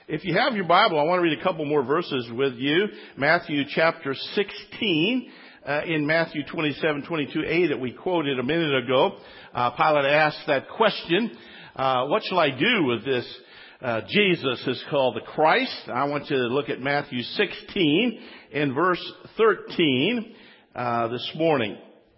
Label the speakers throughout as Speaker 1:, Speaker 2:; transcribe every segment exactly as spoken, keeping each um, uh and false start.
Speaker 1: If you have your Bible, I want to read a couple more verses with you. Matthew chapter sixteen. Uh, in Matthew twenty-seven, twenty-two a that we quoted a minute ago, uh, Pilate asked that question, uh, what shall I do with this uh, Jesus is called the Christ? I want you to look at Matthew sixteen in verse thirteen uh, this morning.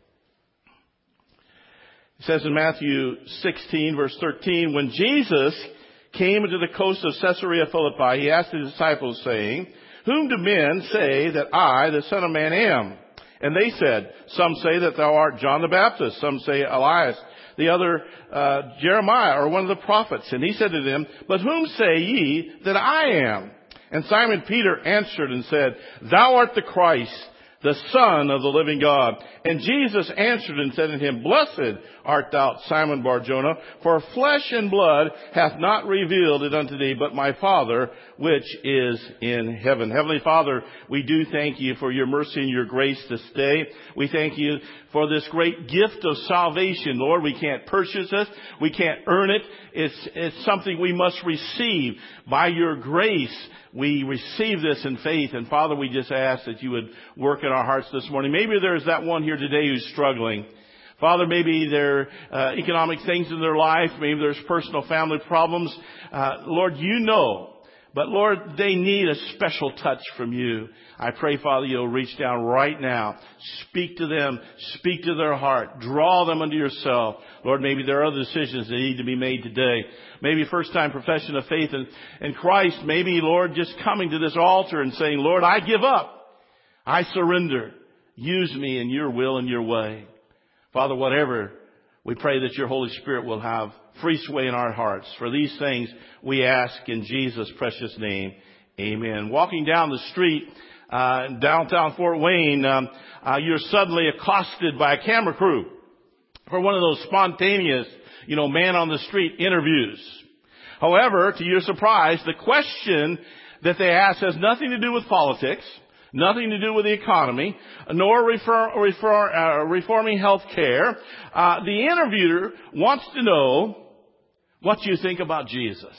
Speaker 1: It says in Matthew sixteen, verse thirteen, when Jesus came into the coast of Caesarea Philippi, he asked his disciples, saying, whom do men say that I, the Son of Man, am? And they said, some say that thou art John the Baptist, some say Elias, the other uh, Jeremiah, or one of the prophets. And he said to them, but whom say ye that I am? And Simon Peter answered and said, thou art the Christ, the Son of the living God. And Jesus answered and said unto him, blessed art thou, Simon Bar-Jonah, for flesh and blood hath not revealed it unto thee, but my Father which is in heaven. Heavenly Father, we do thank you for your mercy and your grace this day. We thank you for this great gift of salvation, Lord. We can't purchase it. We can't earn it. It's, it's something we must receive by your grace. We receive this in faith. And Father, we just ask that you would work in our hearts this morning. Maybe there's that one here today who's struggling. Father, maybe there are uh, economic things in their life. Maybe there's personal family problems. Uh, Lord, you know. But Lord, they need a special touch from you. I pray, Father, you'll reach down right now. Speak to them. Speak to their heart. Draw them unto yourself. Lord, maybe there are other decisions that need to be made today. Maybe first time profession of faith in, in Christ. Maybe, Lord, just coming to this altar and saying, Lord, I give up. I surrender. Use me in your will and your way. Father, whatever, we pray that your Holy Spirit will have free sway in our hearts. For these things we ask in Jesus' precious name. Amen. Walking down the street, uh, in downtown Fort Wayne, um, uh, you're suddenly accosted by a camera crew for one of those spontaneous, you know, man on the street interviews. However, to your surprise, the question that they ask has nothing to do with politics, nothing to do with the economy, nor refer, refer, uh, reforming health care. Uh, the interviewer wants to know what you think about Jesus.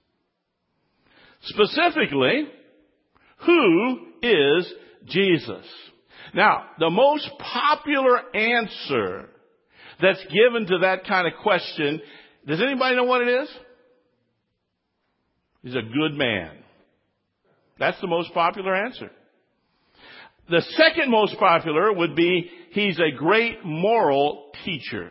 Speaker 1: Specifically, who is Jesus? Now, the most popular answer that's given to that kind of question, does anybody know what it is? He's a good man. That's the most popular answer. The second most popular would be, he's a great moral teacher.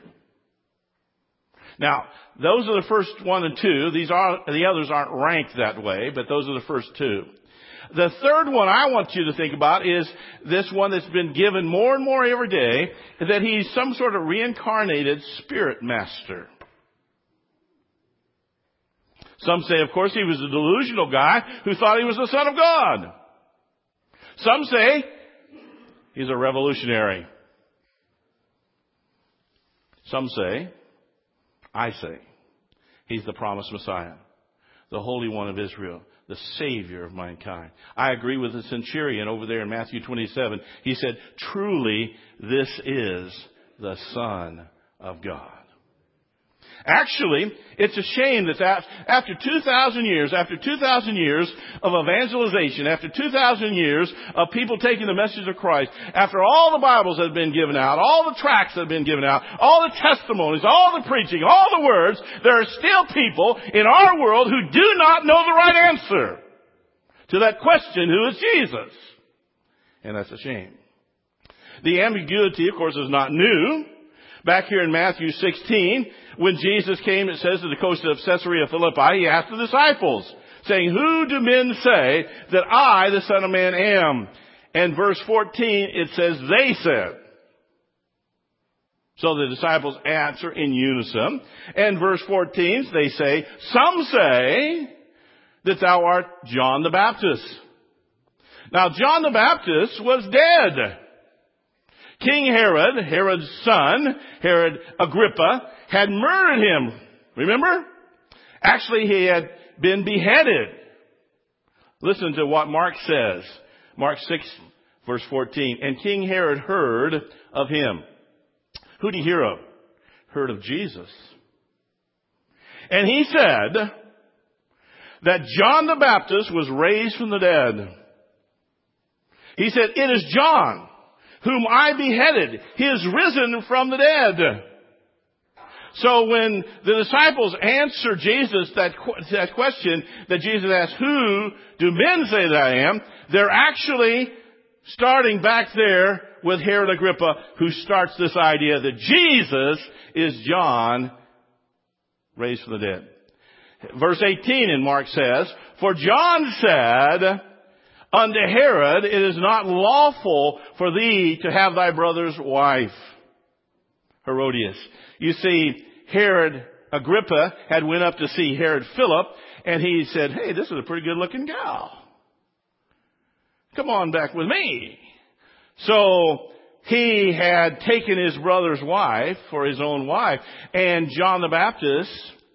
Speaker 1: Now, those are the first one and two. These are, the others aren't ranked that way, but those are the first two. The third one I want you to think about is this one that's been given more and more every day, that he's some sort of reincarnated spirit master. Some say, of course, he was a delusional guy who thought he was the Son of God. Some say he's a revolutionary. Some say, I say, he's the promised Messiah, the Holy One of Israel, the Savior of mankind. I agree with the centurion over there in Matthew twenty-seven. He said, truly, this is the Son of God. Actually, it's a shame that after two thousand years, after two thousand years of evangelization, after two thousand years of people taking the message of Christ, after all the Bibles that have been given out, all the tracts that have been given out, all the testimonies, all the preaching, all the words, there are still people in our world who do not know the right answer to that question, who is Jesus? And that's a shame. The ambiguity, of course, is not new. Back here in Matthew sixteen, when Jesus came, it says, to the coast of Caesarea Philippi, he asked the disciples, saying, who do men say that I, the Son of Man, am? And verse fourteen, it says, they said. So the disciples answer in unison. And verse fourteen, they say, some say that thou art John the Baptist. Now, John the Baptist was dead. King Herod, Herod's son, Herod Agrippa, had murdered him. Remember? Actually, he had been beheaded. Listen to what Mark says. Mark six, verse fourteen. And King Herod heard of him. Who did he hear of? Heard of Jesus. And he said, that John the Baptist was raised from the dead. He said, it is John, whom I beheaded. He is risen from the dead. So when the disciples answer Jesus that, that question that Jesus asked, who do men say that I am? They're actually starting back there with Herod Agrippa, who starts this idea that Jesus is John raised from the dead. Verse eighteen in Mark says, for John said unto Herod, it is not lawful for thee to have thy brother's wife, Herodias. You see, Herod Agrippa had went up to see Herod Philip, and he said, hey, this is a pretty good looking gal. Come on back with me. So he had taken his brother's wife for his own wife, and John the Baptist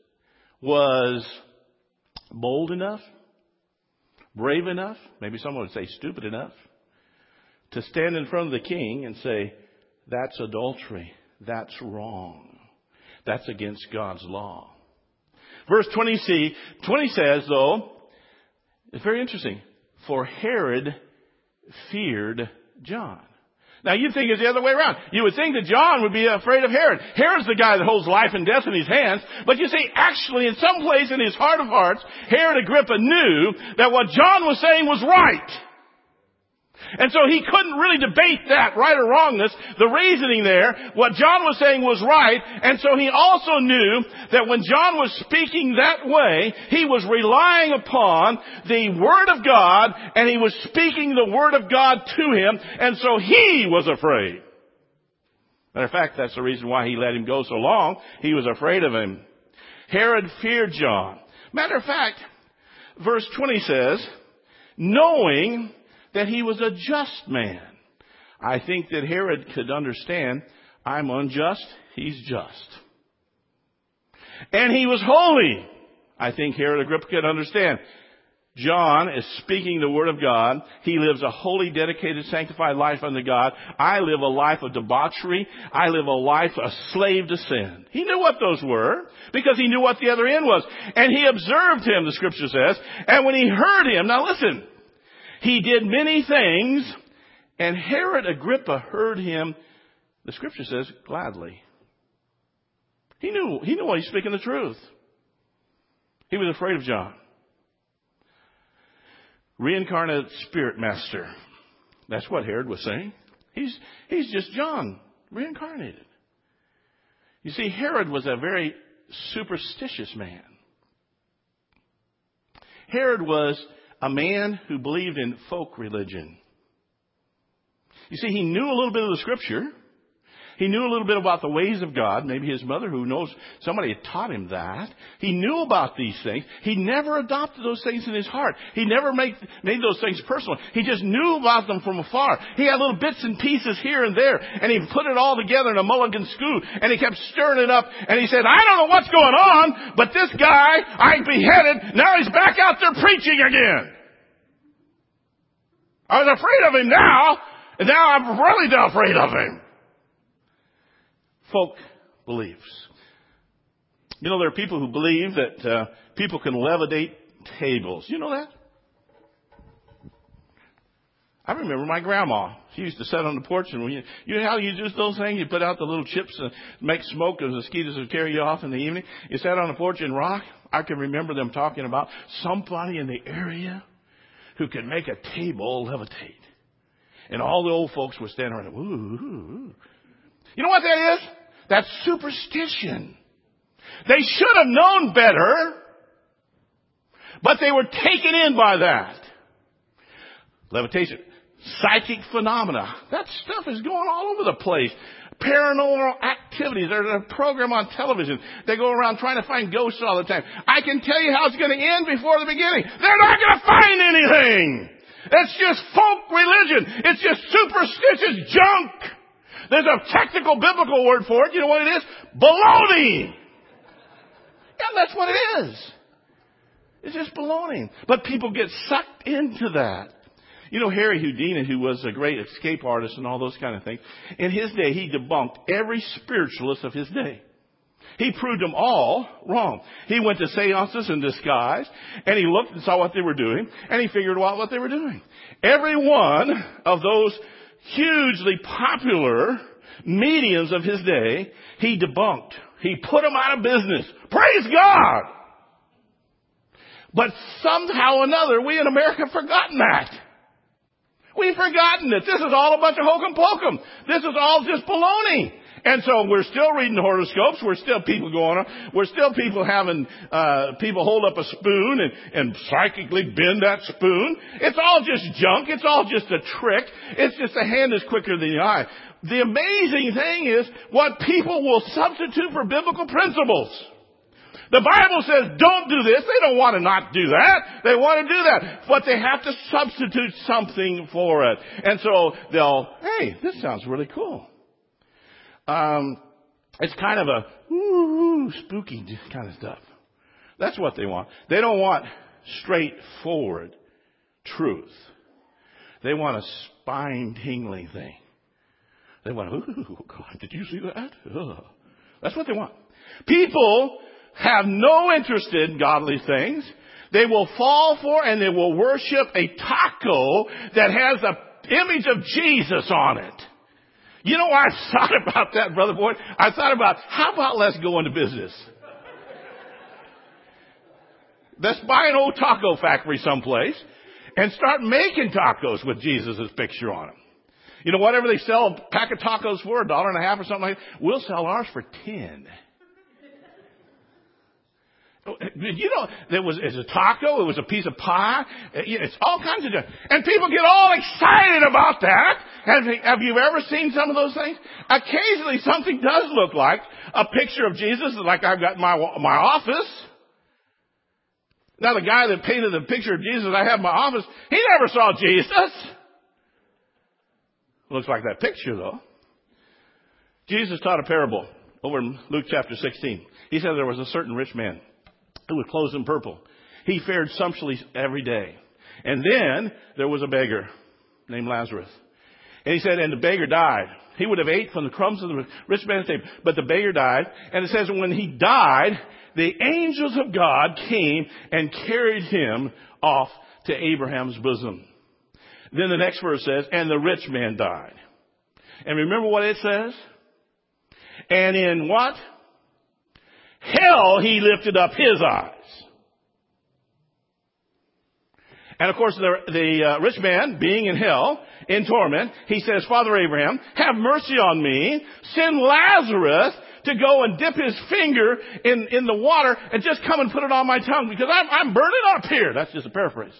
Speaker 1: was bold enough, brave enough, maybe someone would say stupid enough, to stand in front of the king and say, that's adultery. That's wrong. That's against God's law. Verse twenty c, twenty says, though, it's very interesting, for Herod feared John. Now you'd think it's the other way around. You would think that John would be afraid of Herod. Herod's the guy that holds life and death in his hands. But you see, actually in some place in his heart of hearts, Herod Agrippa knew that what John was saying was right. And so he couldn't really debate that right or wrongness, the reasoning there. What John was saying was right. And so he also knew that when John was speaking that way, he was relying upon the Word of God, and he was speaking the Word of God to him. And so he was afraid. Matter of fact, that's the reason why he let him go so long. He was afraid of him. Herod feared John. Matter of fact, verse twenty says, knowing that he was a just man. I think that Herod could understand, I'm unjust, he's just. And he was holy. I think Herod Agrippa could understand. John is speaking the Word of God. He lives a holy, dedicated, sanctified life unto God. I live a life of debauchery. I live a life a slave to sin. He knew what those were because he knew what the other end was. And he observed him, the Scripture says. And when he heard him, now listen, he did many things, and Herod Agrippa heard him, the Scripture says, gladly. He knew, he knew he was speaking the truth. He was afraid of John. Reincarnated spirit master. That's what Herod was saying. He's, he's just John, reincarnated. You see, Herod was a very superstitious man. Herod was a man who believed in folk religion. You see, he knew a little bit of the Scripture. He knew a little bit about the ways of God. Maybe his mother, who knows, somebody had taught him that. He knew about these things. He never adopted those things in his heart. He never made, made those things personal. He just knew about them from afar. He had little bits and pieces here and there, and he put it all together in a mulligan stew, and he kept stirring it up, and he said, I don't know what's going on, but this guy, I beheaded, now he's back out there preaching again. I was afraid of him now, and now I'm really afraid of him. Folk beliefs. You know, there are people who believe that uh, people can levitate tables. You know that? I remember my grandma. She used to sit on the porch, and when you, you know how you do those things? You put out the little chips and make smoke, and the mosquitoes would carry you off in the evening. You sat on the porch and rock. I can remember them talking about somebody in the area who could make a table levitate. And all the old folks were standing around. Ooh, ooh, ooh. You know what that is? That's superstition. They should have known better, but they were taken in by that. Levitation. Psychic phenomena. That stuff is going all over the place. Paranormal activities. There's a program on television. They go around trying to find ghosts all the time. I can tell you how it's going to end before the beginning. They're not going to find anything. It's just folk religion. It's just superstitious junk. There's a technical biblical word for it. You know what it is? Baloney. Yeah, that's what it is. It's just baloney. But people get sucked into that. You know, Harry Houdini, who was a great escape artist and all those kind of things, in his day, he debunked every spiritualist of his day. He proved them all wrong. He went to seances in disguise, and he looked and saw what they were doing, and he figured out what they were doing. Every one of those hugely popular mediums of his day, he debunked. He put them out of business. Praise God! But somehow or another, we in America have forgotten that. We've forgotten it. This is all a bunch of hokum pokum. This is all just baloney. And so we're still reading horoscopes. We're still people going on. We're still people having, uh, people hold up a spoon and, and psychically bend that spoon. It's all just junk. It's all just a trick. It's just the hand is quicker than the eye. The amazing thing is what people will substitute for biblical principles. The Bible says don't do this. They don't want to not do that. They want to do that. But they have to substitute something for it. And so they'll, hey, this sounds really cool. Um, it's kind of a ooh, spooky kind of stuff. That's what they want. They don't want straightforward truth. They want a spine-tingling thing. They want, ooh, God, did you see that? Ugh. That's what they want. People have no interest in godly things. They will fall for and they will worship a taco that has the image of Jesus on it. You know why I thought about that, Brother Boyd? I thought about, how about let's go into business? Let's buy an old taco factory someplace and start making tacos with Jesus' picture on them. You know, whatever they sell a pack of tacos for, a dollar and a half or something like that, we'll sell ours for ten. You know, there was it's a taco, it was a piece of pie, it's all kinds of stuff. And people get all excited about that. Have, have you ever seen some of those things? Occasionally something does look like a picture of Jesus, like I've got in my, my office. Now the guy that painted the picture of Jesus I have in my office, he never saw Jesus. Looks like that picture though. Jesus taught a parable over in Luke chapter sixteen. He said there was a certain rich man who was clothed in purple. He fared sumptuously every day. And then there was a beggar named Lazarus. And he said, and the beggar died. He would have ate from the crumbs of the rich man's table. But the beggar died. And it says when he died, the angels of God came and carried him off to Abraham's bosom. Then the next verse says, and the rich man died. And remember what it says? And in what? Hell he lifted up his eyes. And of course the, the uh, rich man, being in hell, in torment, he says, Father Abraham, have mercy on me. Send Lazarus to go and dip his finger in, in the water and just come and put it on my tongue because I'm, I'm burning up here. That's just a paraphrase.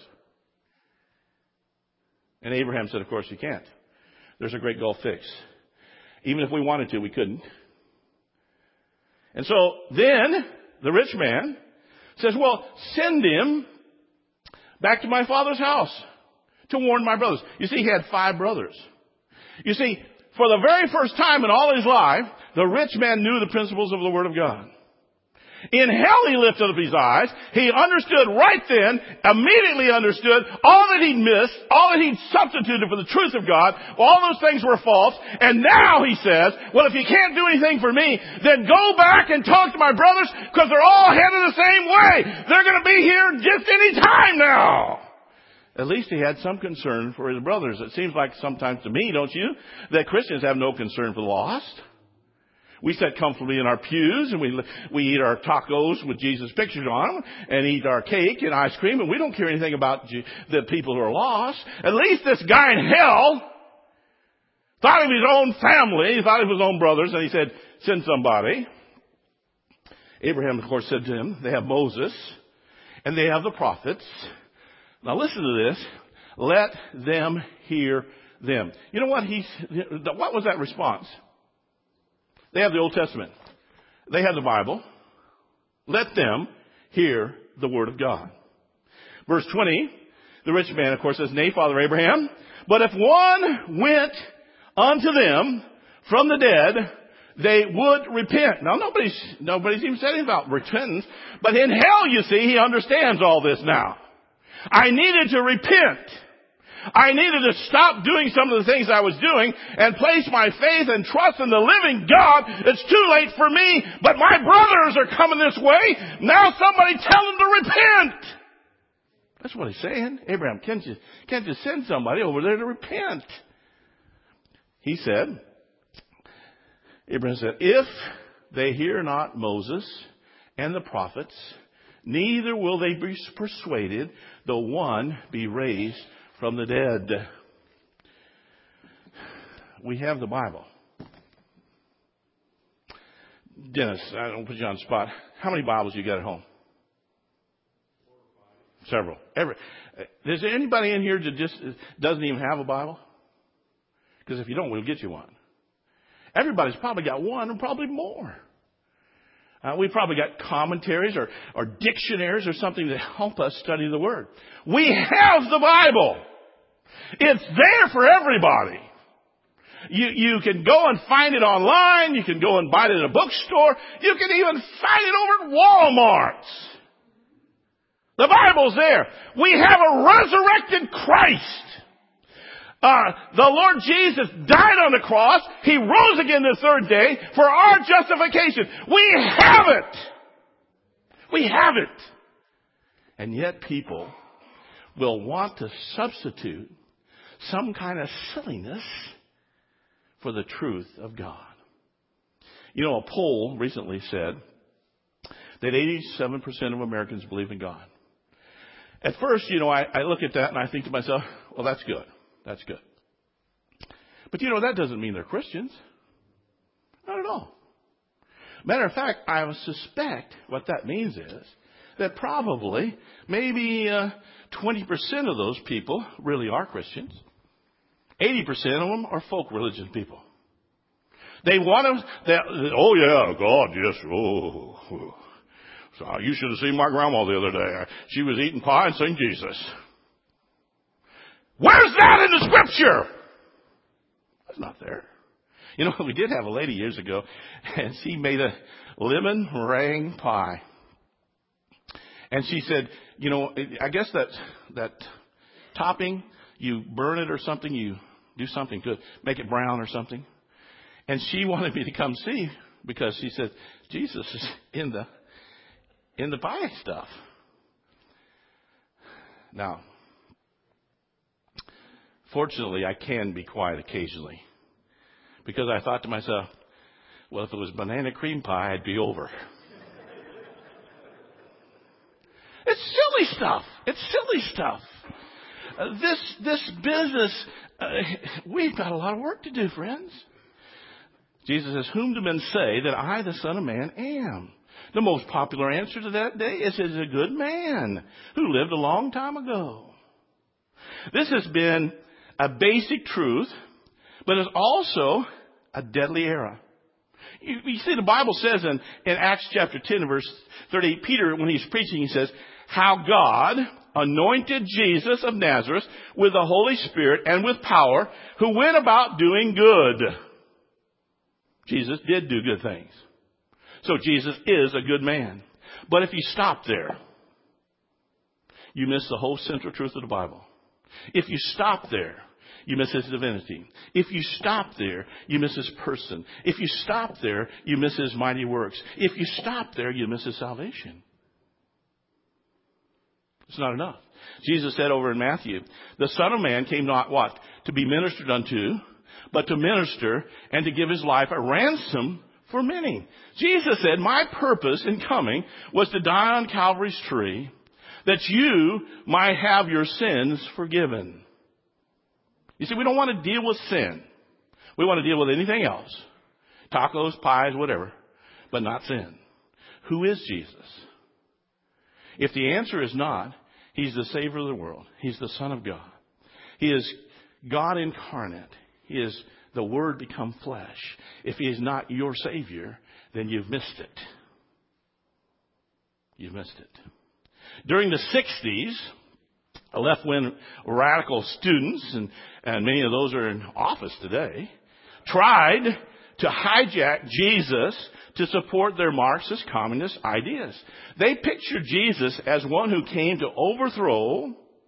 Speaker 1: And Abraham said, of course you can't. There's a great gulf fix. Even if we wanted to, we couldn't. And so then the rich man says, well, send him back to my father's house to warn my brothers. You see, he had five brothers. You see, for the very first time in all his life, the rich man knew the principles of the Word of God. In hell he lifted up his eyes. He understood right then, immediately understood all that he'd missed, all that he'd substituted for the truth of God. All those things were false. And now he says, well, if you can't do anything for me, then go back and talk to my brothers because they're all headed the same way. They're going to be here just any time now. At least he had some concern for his brothers. It seems like sometimes to me, don't you, that Christians have no concern for the lost. We sit comfortably in our pews and we we eat our tacos with Jesus' pictures on them and eat our cake and ice cream and we don't care anything about the people who are lost. At least this guy in hell thought of his own family, he thought of his own brothers, and he said, send somebody. Abraham, of course, said to him, they have Moses and they have the prophets. Now listen to this. Let them hear them. You know what he, what was that response? They have the Old Testament. They have the Bible. Let them hear the Word of God. Verse twenty, the rich man, of course, says, nay, Father Abraham, but if one went unto them from the dead, they would repent. Now, nobody's, nobody's even said anything about repentance, but in hell, you see, he understands all this now. I needed to repent. I needed to stop doing some of the things I was doing and place my faith and trust in the living God. It's too late for me, but my brothers are coming this way. Now somebody tell them to repent. That's what he's saying. Abraham, can't you, can't you send somebody over there to repent? He said, Abraham said, if they hear not Moses and the prophets, neither will they be persuaded, though one be raised from the dead. We have the Bible. Dennis, I don't put you on the spot. How many Bibles you got at home? Several. Every. Is there anybody in here that just doesn't even have a Bible? Because if you don't, we'll get you one. Everybody's probably got one and probably more. Uh, we've probably got commentaries or, or dictionaries or something to help us study the Word. We have the Bible. It's there for everybody. You, you can go and find it online. You can go and buy it in a bookstore. You can even find it over at Walmart. The Bible's there. We have a resurrected Christ. Uh, the Lord Jesus died on the cross. He rose again the third day for our justification. We have it. We have it. And yet people will want to substitute some kind of silliness for the truth of God. You know, a poll recently said that eighty-seven percent of Americans believe in God. At first, you know, I, I look at that and I think to myself, well, that's good. That's good. But you know, that doesn't mean they're Christians. Not at all. Matter of fact, I suspect what that means is that probably maybe uh, twenty percent of those people really are Christians. eighty percent of them are folk religion people. They want to, oh yeah, God, yes, oh. So you should have seen my grandma the other day. She was eating pie and saying Jesus. Where's that in the Scripture? That's not there. You know, we did have a lady years ago, and she made a lemon meringue pie. And she said, you know, I guess that that topping, you burn it or something, you do something to make it brown or something. And she wanted me to come see because she said, Jesus is in the in the pie stuff. Now, fortunately, I can be quiet occasionally because I thought to myself, well, if it was banana cream pie, I'd be over. It's silly stuff. It's silly stuff. Uh, this this business, uh, we've got a lot of work to do, friends. Jesus says, whom do men say that I, the Son of Man, am? The most popular answer to that day is, is a good man who lived a long time ago. This has been a basic truth, but it's also a deadly error. You, you see, the Bible says in, in Acts chapter ten, verse thirty-eight, Peter, when he's preaching, he says, how God anointed Jesus of Nazareth with the Holy Spirit and with power, who went about doing good. Jesus did do good things. So Jesus is a good man. But if you stop there, you miss the whole central truth of the Bible. If you stop there, you miss his divinity. If you stop there, you miss his person. If you stop there, you miss his mighty works. If you stop there, you miss his salvation. It's not enough. Jesus said over in Matthew, the Son of Man came not what? To be ministered unto, but to minister and to give his life a ransom for many. Jesus said, my purpose in coming was to die on Calvary's tree that you might have your sins forgiven. You see, we don't want to deal with sin. We want to deal with anything else. Tacos, pies, whatever, but not sin. Who is Jesus? If the answer is not, he's the Savior of the world. He's the Son of God. He is God incarnate. He is the Word become flesh. If he is not your Savior, then you've missed it. You've missed it. During the sixties, left-wing radical students, and, and many of those are in office today, tried to hijack Jesus to support their Marxist communist ideas. They pictured Jesus as one who came to overthrow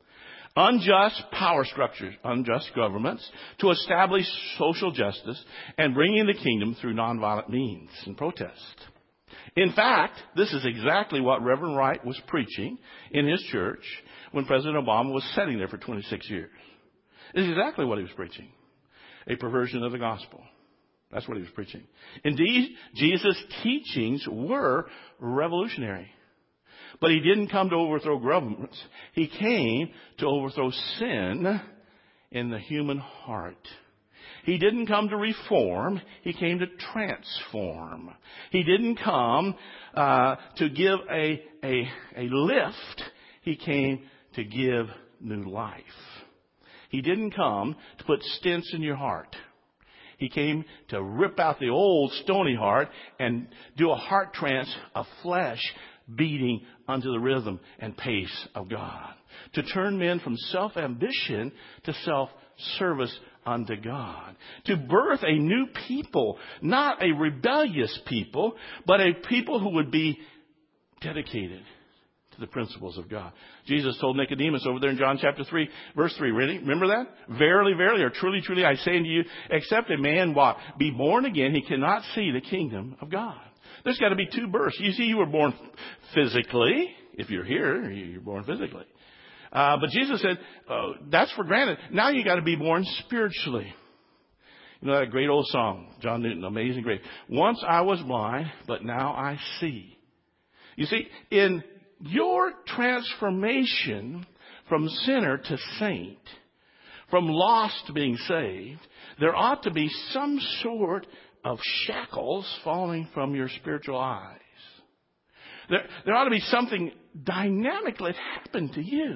Speaker 1: unjust power structures, unjust governments, to establish social justice and bringing the kingdom through nonviolent means and protest. In fact, this is exactly what Reverend Wright was preaching in his church when President Obama was sitting there for twenty-six years. This is exactly what he was preaching. A perversion of the gospel. That's what he was preaching. Indeed, Jesus' teachings were revolutionary. But he didn't come to overthrow governments. He came to overthrow sin in the human heart. He didn't come to reform. He came to transform. He didn't come uh, to give a, a, a lift. He came to give new life. He didn't come to put stents in your heart. He came to rip out the old stony heart and do a heart trance of flesh beating unto the rhythm and pace of God. To turn men from self-ambition to self-service unto God. To birth a new people, not a rebellious people, but a people who would be dedicated to the principles of God. Jesus told Nicodemus over there in John chapter three, verse three. Really? Remember that? Verily, verily, or truly, truly, I say unto you, except a man what? Be born again, he cannot see the kingdom of God. There's got to be two births. You see, you were born physically. If you're here, you're born physically. Uh, but Jesus said, oh, that's for granted. Now you got to be born spiritually. You know that great old song, John Newton, Amazing Grace. Once I was blind, but now I see. You see, in your transformation from sinner to saint, from lost to being saved, there ought to be some sort of shackles falling from your spiritual eyes. There, there ought to be something dynamic that happened to you.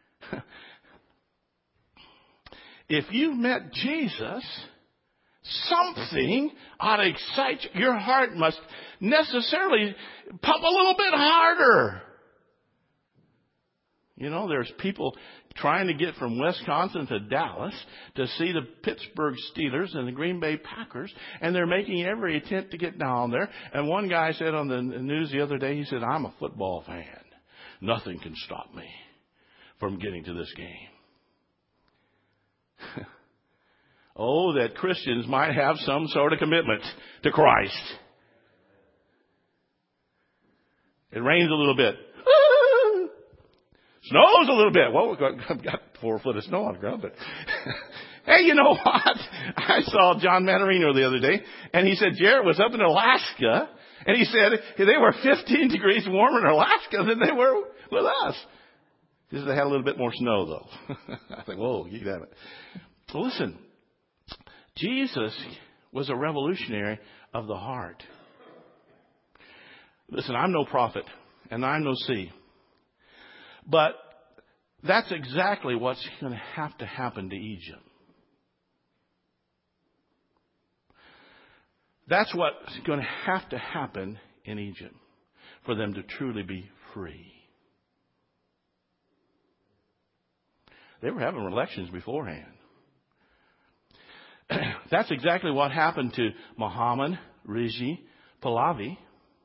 Speaker 1: If you've met Jesus, something ought to excite you. Your heart must necessarily pump a little bit harder. You know, there's people trying to get from Wisconsin to Dallas to see the Pittsburgh Steelers and the Green Bay Packers, and they're making every attempt to get down there. And one guy said on the news the other day, he said, I'm a football fan. Nothing can stop me from getting to this game. Oh, that Christians might have some sort of commitment to Christ. It rains a little bit. Snows a little bit. Well, we've got, I've got four foot of snow on the ground, but hey, you know what? I saw John Manarino the other day, and he said Jarrett was up in Alaska, and he said they were fifteen degrees warmer in Alaska than they were with us. Because they had a little bit more snow, though. I think, whoa, you can have it. So listen, Jesus was a revolutionary of the heart. Listen, I'm no prophet, and I'm no seer. But that's exactly what's going to have to happen to Egypt. That's what's going to have to happen in Egypt for them to truly be free. They were having elections beforehand. That's exactly what happened to Muhammad Reza Pahlavi.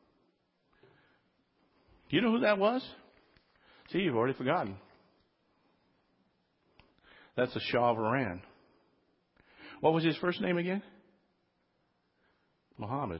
Speaker 1: Do you know who that was? See, you've already forgotten. That's the Shah of Iran. What was his first name again? Muhammad.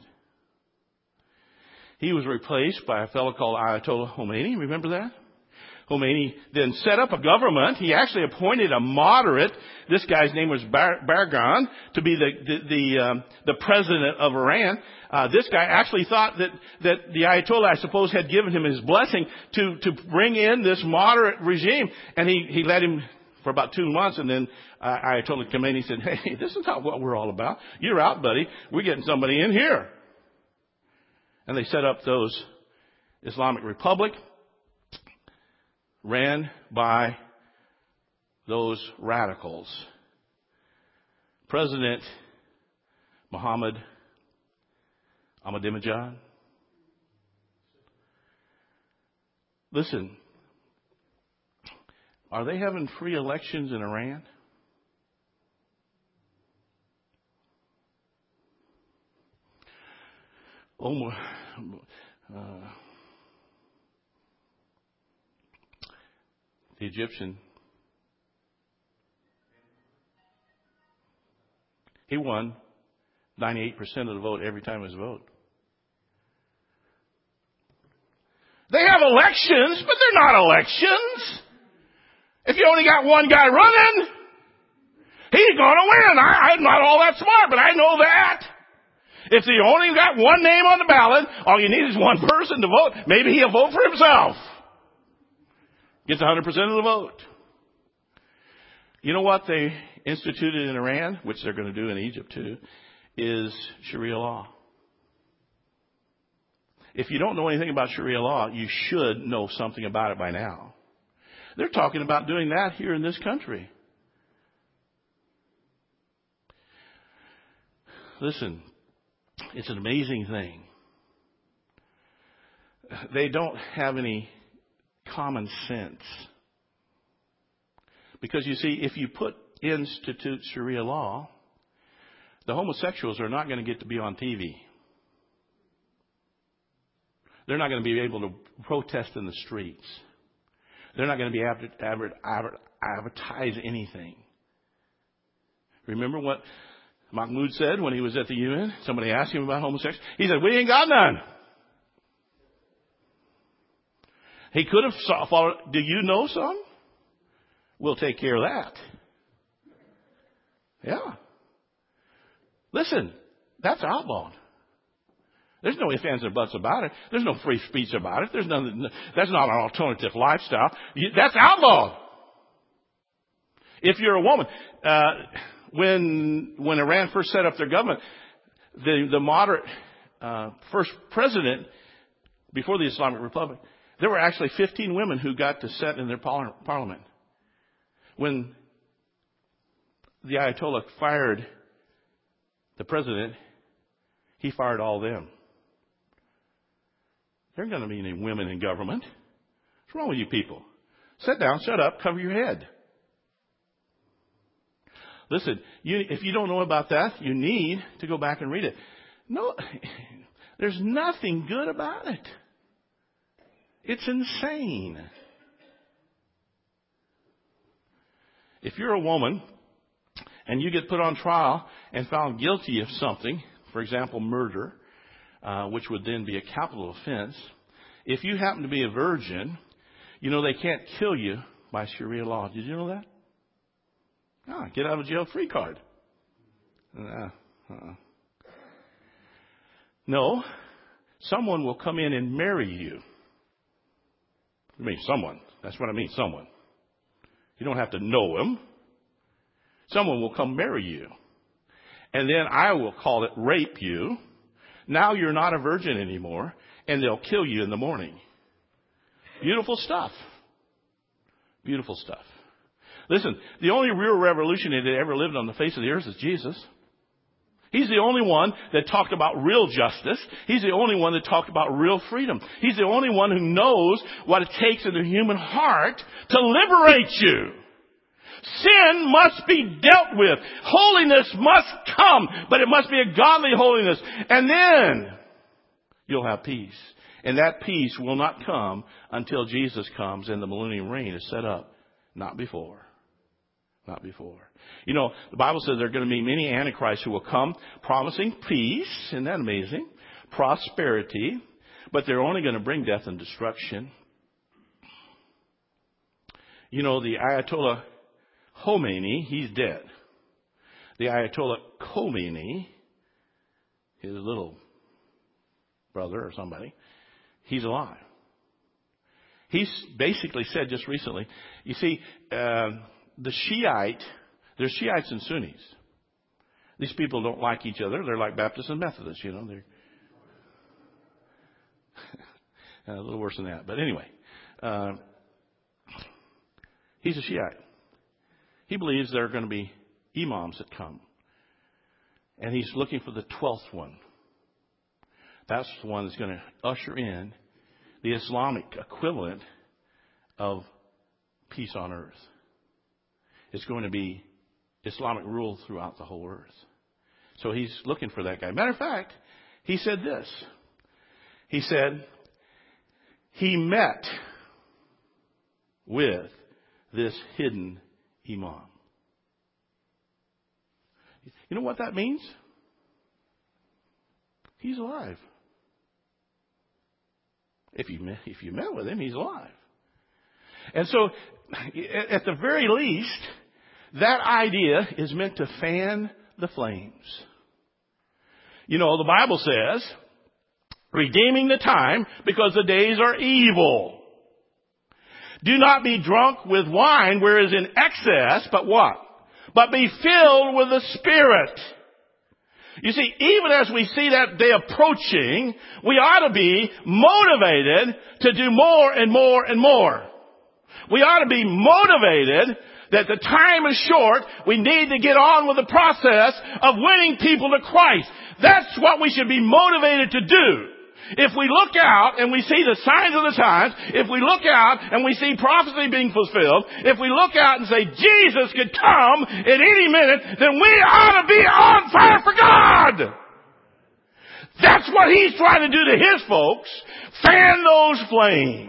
Speaker 1: He was replaced by a fellow called Ayatollah Khomeini. Remember that? Khomeini then set up a government. He actually appointed a moderate. This guy's name was Bar- Bargan to be the the the, um, the president of Iran. Uh, this guy actually thought that that the Ayatollah, I suppose, had given him his blessing to to bring in this moderate regime, and he he let him for about two months, and then uh, Ayatollah Khomeini said, "Hey, this is not what we're all about. You're out, buddy. We're getting somebody in here." And they set up those Islamic Republic, ran by those radicals. President Muhammad Ahmadinejad. Listen, are they having free elections in Iran? Oh, my. Uh, the Egyptian He won ninety-eight percent of the vote every time it was a vote. They have elections, but they're not elections. If you only got one guy running, he's going to win. I, I'm not all that smart, but I know that. If you only got one name on the ballot, all you need is one person to vote. Maybe he'll vote for himself. Gets one hundred percent of the vote. You know what they instituted in Iran, which they're going to do in Egypt too, is Sharia law. If you don't know anything about Sharia law, you should know something about it by now. They're talking about doing that here in this country. Listen, it's an amazing thing. They don't have any common sense. Because you see, if you put institute Sharia law, the homosexuals are not going to get to be on T V. They're not going to be able to protest in the streets. They're not going to be able to adver- adver- advertise anything. Remember what Mahmoud said when he was at the U N? Somebody asked him about homosexuality. He said, we ain't got none. He could have saw, followed, do you know some? We'll take care of that. Yeah. Listen, that's outlawed. There's no ifs, ands, or buts about it. There's no free speech about it. There's nothing, that's not an alternative lifestyle. That's outlawed. If you're a woman, uh, when when Iran first set up their government, the the moderate uh, first president before the Islamic Republic, there were actually fifteen women who got to sit in their par- parliament. When the Ayatollah fired the president, he fired all of them. There aren't going to be any women in government. What's wrong with you people? Sit down, shut up, cover your head. Listen, you, if you don't know about that, you need to go back and read it. No, there's nothing good about it. It's insane. If you're a woman and you get put on trial and found guilty of something, for example, murder, uh, which would then be a capital offense, if you happen to be a virgin, you know they can't kill you by Sharia law. Did you know that? Ah, get out of jail free card. Uh, uh-uh. No, someone will come in and marry you. I mean, someone. That's what I mean, someone. You don't have to know him. Someone will come marry you. And then I will call it rape you. Now you're not a virgin anymore, and they'll kill you in the morning. Beautiful stuff. Beautiful stuff. Listen, the only real revolutionary that ever lived on the face of the earth is Jesus. He's the only one that talked about real justice. He's the only one that talked about real freedom. He's the only one who knows what it takes in the human heart to liberate you. Sin must be dealt with. Holiness must come, but it must be a godly holiness. And then you'll have peace. And that peace will not come until Jesus comes and the millennium reign is set up. Not before. Not before. You know, the Bible says there are going to be many antichrists who will come promising peace. Isn't that amazing? Prosperity. But they're only going to bring death and destruction. You know, the Ayatollah Khomeini, he's dead. The Ayatollah Khomeini, his little brother or somebody, he's alive. He's basically said just recently, you see, uh, the Shiite, there's Shiites and Sunnis. These people don't like each other. They're like Baptists and Methodists, you know. They're a little worse than that. But anyway, uh, he's a Shiite. He believes there are going to be imams that come. And he's looking for the twelfth one. That's the one that's going to usher in the Islamic equivalent of peace on earth. It's going to be Islamic rule throughout the whole earth. So he's looking for that guy. Matter of fact, he said this. He said he met with this hidden imam. You know what that means? He's alive. If you, if you met with him, he's alive. And so, at the very least, that idea is meant to fan the flames. You know, the Bible says, redeeming the time because the days are evil. Do not be drunk with wine where is in excess, but what? But be filled with the Spirit. You see, even as we see that day approaching, we ought to be motivated to do more and more and more. We ought to be motivated that the time is short. We need to get on with the process of winning people to Christ. That's what we should be motivated to do. If we look out and we see the signs of the times, if we look out and we see prophecy being fulfilled, if we look out and say Jesus could come at any minute, then we ought to be on fire for God. That's what he's trying to do to his folks. Fan those flames.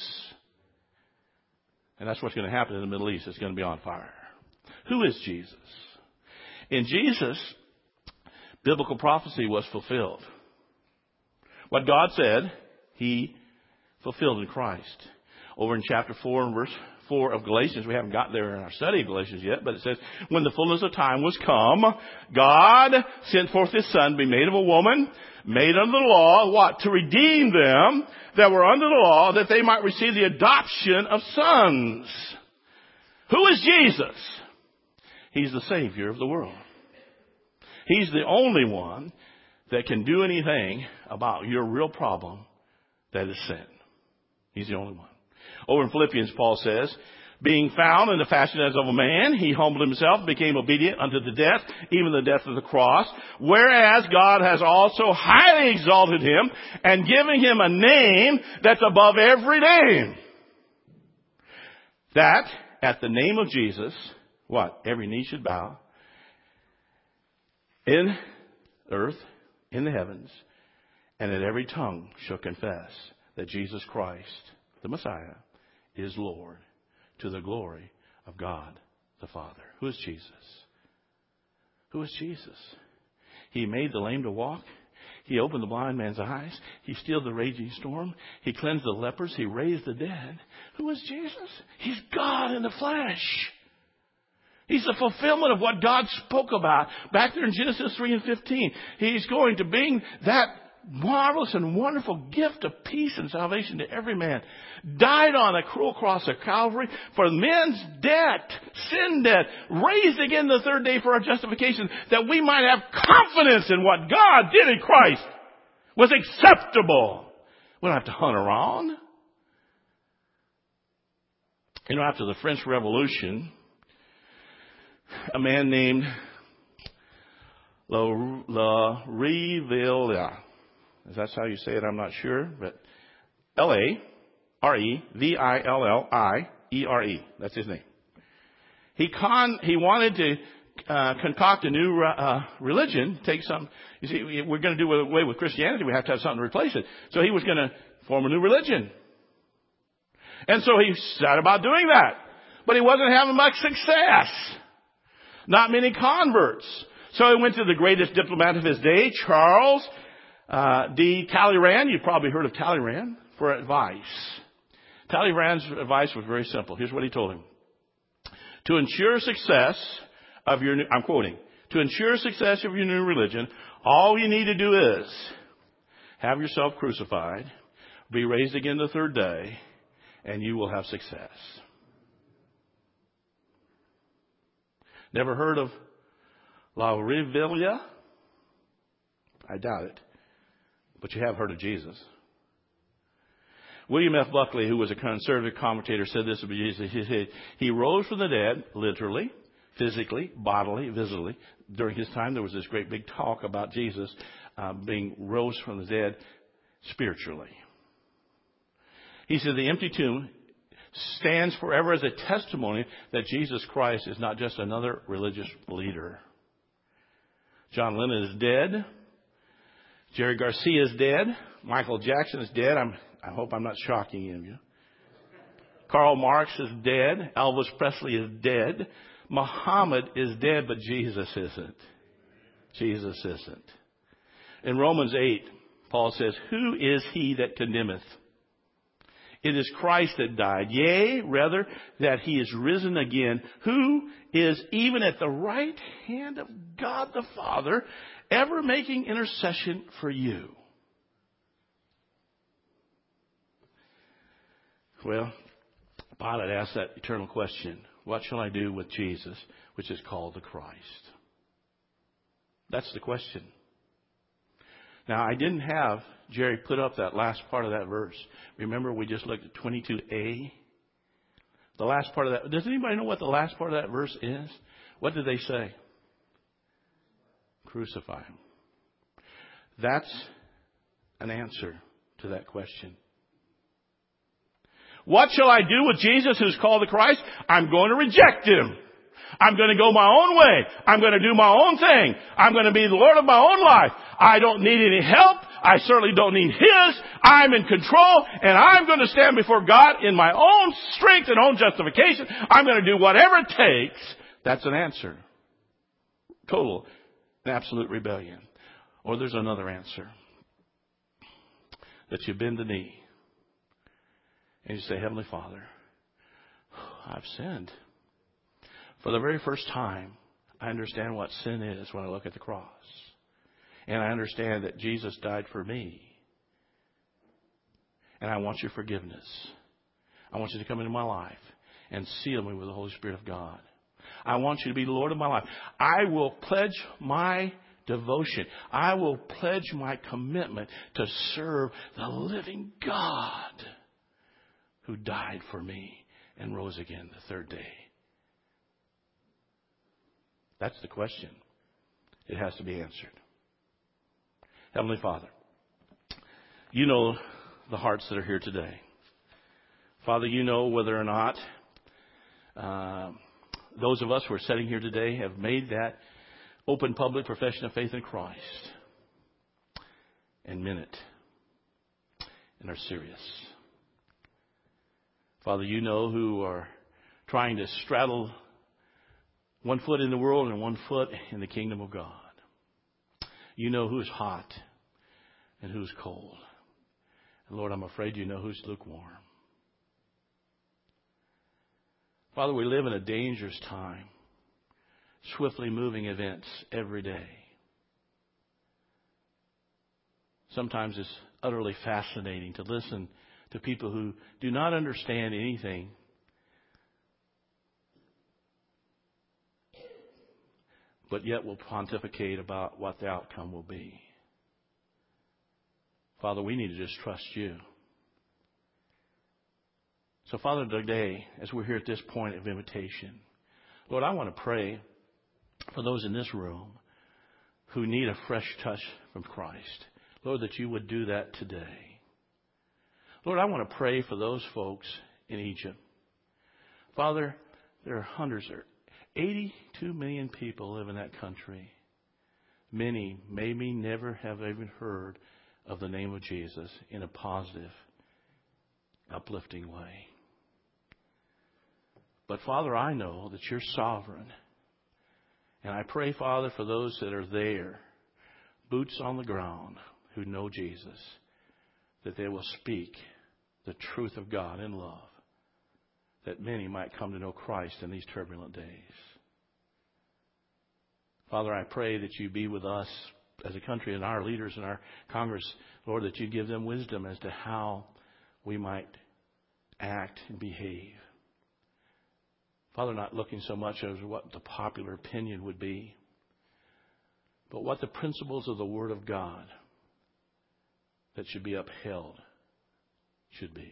Speaker 1: And that's what's going to happen in the Middle East. It's going to be on fire. Who is Jesus? In Jesus, biblical prophecy was fulfilled. What God said, he fulfilled in Christ. Over in chapter four and verse four of Galatians, we haven't got there in our study of Galatians yet, but it says, when the fullness of time was come, God sent forth his Son to be made of a woman, made under the law, what? To redeem them that were under the law, that they might receive the adoption of sons. Who is Jesus? He's the Savior of the world. He's the only one that can do anything about your real problem, that is sin. He's the only one. Over in Philippians, Paul says, being found in the fashion as of a man, he humbled himself, became obedient unto the death, even the death of the cross. Whereas God has also highly exalted him and given him a name that's above every name. That at the name of Jesus, what? Every knee should bow. In earth, in the heavens, and that every tongue shall confess that Jesus Christ, the Messiah, is Lord, to the glory of God the Father. Who is Jesus? Who is Jesus? He made the lame to walk. He opened the blind man's eyes. He stilled the raging storm. He cleansed the lepers. He raised the dead. Who is Jesus? He's God in the flesh. He's the fulfillment of what God spoke about back there in Genesis three and fifteen. He's going to bring that marvelous and wonderful gift of peace and salvation to every man. Died on a cruel cross of Calvary for men's debt, sin debt, raised again the third day for our justification, that we might have confidence in what God did in Christ was acceptable. We don't have to hunt around. You know, after the French Revolution, a man named La, La Revilla, that's how you say it, I'm not sure, but L A R E V I L L I E R E. That's his name. He con, he wanted to uh, concoct a new uh, religion, take some, you see, we're going to do away with Christianity, we have to have something to replace it. So he was going to form a new religion. And so he set about doing that. But he wasn't having much success. Not many converts. So he went to the greatest diplomat of his day, Charles uh, de Talleyrand. You've probably heard of Talleyrand, for advice. Talleyrand's advice was very simple. Here's what he told him. To ensure success of your new, I'm quoting, to ensure success of your new religion, all you need to do is have yourself crucified, be raised again the third day, and you will have success. Never heard of La Revilla? I doubt it. But you have heard of Jesus. William F. Buckley, who was a conservative commentator, said this of Jesus. He said, he rose from the dead, literally, physically, bodily, visibly. During his time, there was this great big talk about Jesus uh, being rose from the dead spiritually. He said the empty tomb stands forever as a testimony that Jesus Christ is not just another religious leader. John Lennon is dead. Jerry Garcia is dead. Michael Jackson is dead. I'm, I hope I'm not shocking any of you. Karl Marx is dead. Elvis Presley is dead. Muhammad is dead, but Jesus isn't. Jesus isn't. In Romans eight, Paul says, who is he that condemneth? It is Christ that died, yea, rather, that he is risen again, who is even at the right hand of God the Father, ever making intercession for you. Well, Pilate asked that eternal question, what shall I do with Jesus, which is called the Christ? That's the question. Now, I didn't have Jerry put up that last part of that verse. Remember, we just looked at twenty-two A? The last part of that. Does anybody know what the last part of that verse is? What did they say? Crucify him. That's an answer to that question. What shall I do with Jesus who's called the Christ? I'm going to reject him. I'm going to go my own way. I'm going to do my own thing. I'm going to be the Lord of my own life. I don't need any help. I certainly don't need His. I'm in control, and I'm going to stand before God in my own strength and own justification. I'm going to do whatever it takes. That's an answer. Total and absolute rebellion. Or there's another answer. That you bend the knee and you say, Heavenly Father, I've sinned. For the very first time, I understand what sin is when I look at the cross. And I understand that Jesus died for me. And I want your forgiveness. I want you to come into my life and seal me with the Holy Spirit of God. I want you to be the Lord of my life. I will pledge my devotion. I will pledge my commitment to serve the living God who died for me and rose again the third day. That's the question. It has to be answered. Heavenly Father, you know the hearts that are here today. Father, you know whether or not uh, those of us who are sitting here today have made that open public profession of faith in Christ and meant it and are serious. Father, you know who are trying to straddle one foot in the world and one foot in the kingdom of God. You know who's hot and who's cold. And Lord, I'm afraid you know who's lukewarm. Father, we live in a dangerous time. Swiftly moving events every day. Sometimes it's utterly fascinating to listen to people who do not understand anything, but yet will pontificate about what the outcome will be. Father, we need to just trust you. So, Father, today, as we're here at this point of invitation, Lord, I want to pray for those in this room who need a fresh touch from Christ. Lord, that you would do that today. Lord, I want to pray for those folks in Egypt. Father, there are hundreds, there are eighty-two million people live in that country. Many maybe never have even heard of the name of Jesus in a positive, uplifting way. But Father, I know that you're sovereign. And I pray, Father, for those that are there, boots on the ground, who know Jesus, that they will speak the truth of God in love, that many might come to know Christ in these turbulent days. Father, I pray that you be with us as a country and our leaders and our Congress, Lord, that you give them wisdom as to how we might act and behave. Father, not looking so much as what the popular opinion would be, but what the principles of the Word of God that should be upheld should be.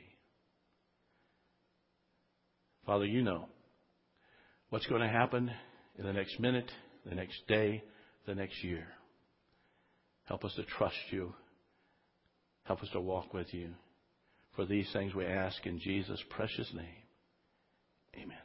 Speaker 1: Father, you know what's going to happen in the next minute, the next day, the next year. Help us to trust you. Help us to walk with you. For these things we ask in Jesus' precious name. Amen.